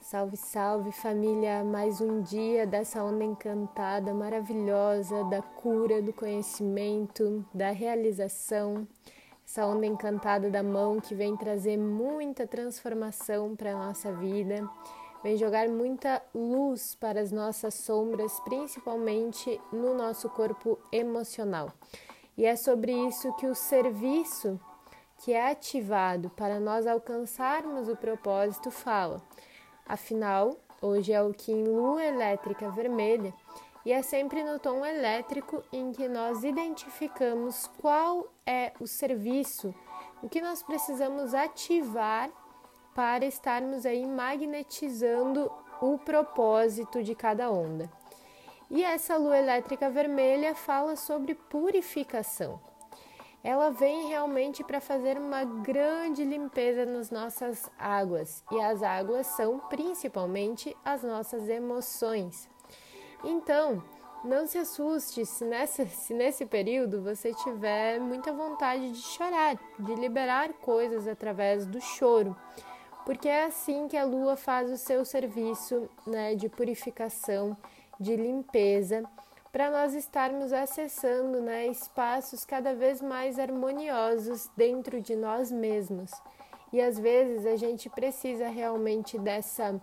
Salve, salve família, mais um dia dessa onda encantada, maravilhosa, da cura, do conhecimento, da realização, essa onda encantada da mão que vem trazer muita transformação para a nossa vida, vem jogar muita luz para as nossas sombras, principalmente no nosso corpo emocional. E é sobre isso que o serviço que é ativado para nós alcançarmos o propósito fala. Afinal, hoje é o Kim Lua Elétrica Vermelha e é sempre no tom elétrico em que nós identificamos qual é o serviço, o que nós precisamos ativar para estarmos aí magnetizando o propósito de cada onda. E essa Lua Elétrica Vermelha fala sobre purificação. Ela vem realmente para fazer uma grande limpeza nas nossas águas, e as águas são principalmente as nossas emoções. Então, não se assuste se nesse período você tiver muita vontade de chorar, de liberar coisas através do choro, porque é assim que a Lua faz o seu serviço, de purificação, de limpeza, para nós estarmos acessando espaços cada vez mais harmoniosos dentro de nós mesmos. E às vezes a gente precisa realmente dessa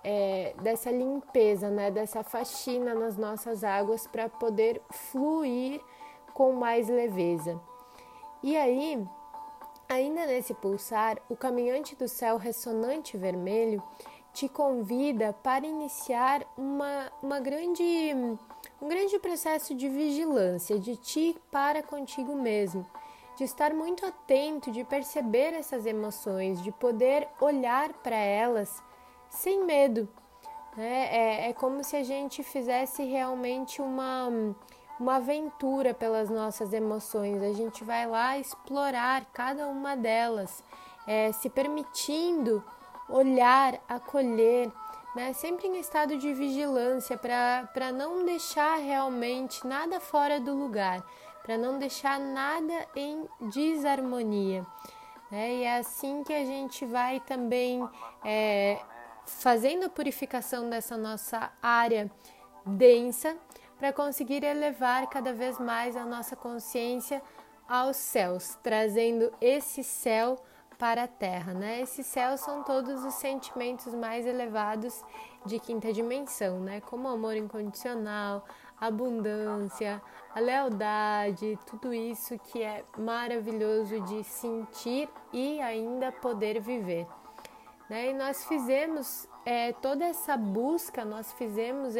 limpeza, dessa faxina nas nossas águas para poder fluir com mais leveza. E aí, ainda nesse pulsar, o caminhante do céu ressonante vermelho te convida para iniciar um grande processo de vigilância de ti para contigo mesmo, de estar muito atento, de perceber essas emoções, de poder olhar para elas sem medo. É como se a gente fizesse realmente uma aventura pelas nossas emoções. A gente vai lá explorar cada uma delas, se permitindo olhar, acolher, sempre em estado de vigilância para não deixar realmente nada fora do lugar, para não deixar nada em desarmonia. E é assim que a gente vai também fazendo a purificação dessa nossa área densa para conseguir elevar cada vez mais a nossa consciência aos céus, trazendo esse céu para a Terra, Esses céus são todos os sentimentos mais elevados de quinta dimensão, Como o amor incondicional, a abundância, a lealdade, tudo isso que é maravilhoso de sentir e ainda poder viver, E nós fizemos toda essa busca, nós fizemos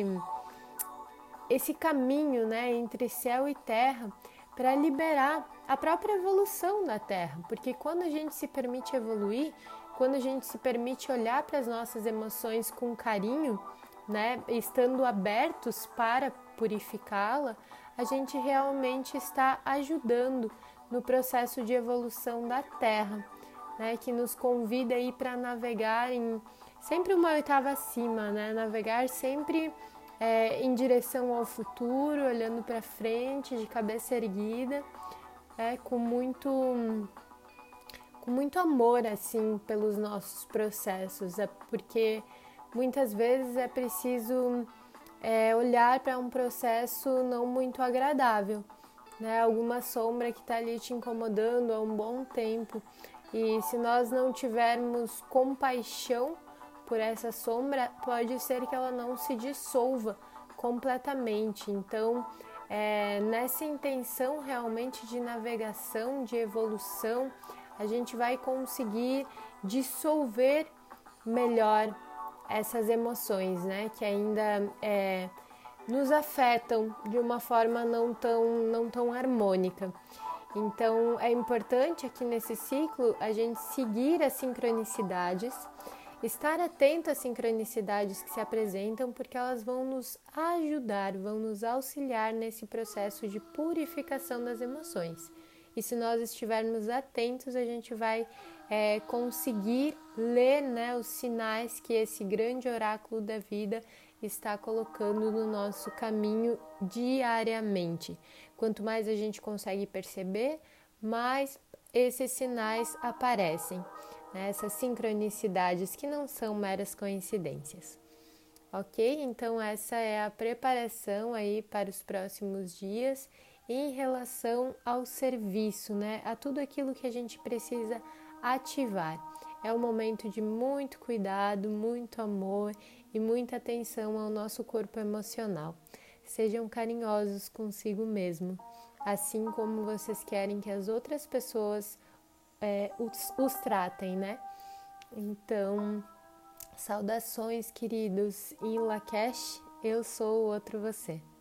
esse caminho, entre céu e terra para liberar a própria evolução da Terra, porque quando a gente se permite evoluir, quando a gente se permite olhar para as nossas emoções com carinho, estando abertos para purificá-la, a gente realmente está ajudando no processo de evolução da Terra, que nos convida aí para navegar em sempre uma oitava acima, navegar sempre em direção ao futuro, olhando para frente, de cabeça erguida, com muito amor assim pelos nossos processos, porque muitas vezes é preciso olhar para um processo não muito agradável, alguma sombra que está ali te incomodando há um bom tempo, e se nós não tivermos compaixão por essa sombra, pode ser que ela não se dissolva completamente. Então, nessa intenção realmente de navegação, de evolução, a gente vai conseguir dissolver melhor essas emoções, que ainda nos afetam de uma forma não tão harmônica. Então, é importante aqui nesse ciclo a gente seguir as sincronicidades, estar atento às sincronicidades que se apresentam, porque elas vão nos ajudar, vão nos auxiliar nesse processo de purificação das emoções. E se nós estivermos atentos, a gente vai conseguir ler os sinais que esse grande oráculo da vida está colocando no nosso caminho diariamente. Quanto mais a gente consegue perceber, mais esses sinais aparecem. né? Essas sincronicidades que não são meras coincidências. Ok? Então essa é a preparação aí para os próximos dias em relação ao serviço, né? A tudo aquilo que a gente precisa ativar. É um momento de muito cuidado, muito amor e muita atenção ao nosso corpo emocional. Sejam carinhosos consigo mesmo, assim como vocês querem que as outras pessoas os tratem, né? Então, saudações, queridos. Em Lakesh, eu sou o outro você.